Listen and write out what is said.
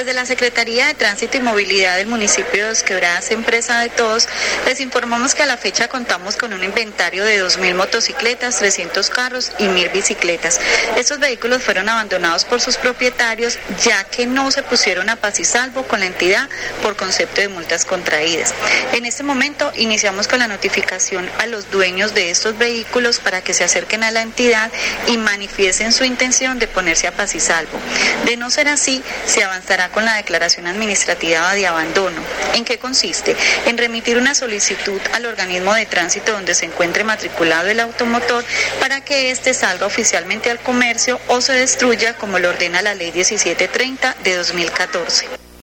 Desde la Secretaría de Tránsito y Movilidad del municipio de Dos Quebradas, empresa de todos, les informamos que a la fecha contamos con un inventario de 2.000 motocicletas, 300 carros y 1.000 bicicletas. Estos vehículos fueron abandonados por sus propietarios ya que no se pusieron a paz y salvo con la entidad por concepto de multas contraídas. En este momento iniciamos con la notificación a los dueños de estos vehículos para que se acerquen a la entidad y manifiesten su intención de ponerse a paz y salvo. De no ser así, se avanzará con la declaración administrativa de abandono. ¿En qué consiste? En remitir una solicitud al organismo de tránsito donde se encuentre matriculado el automotor para que éste salga oficialmente al comercio o se destruya como lo ordena la Ley 1730 de 2014.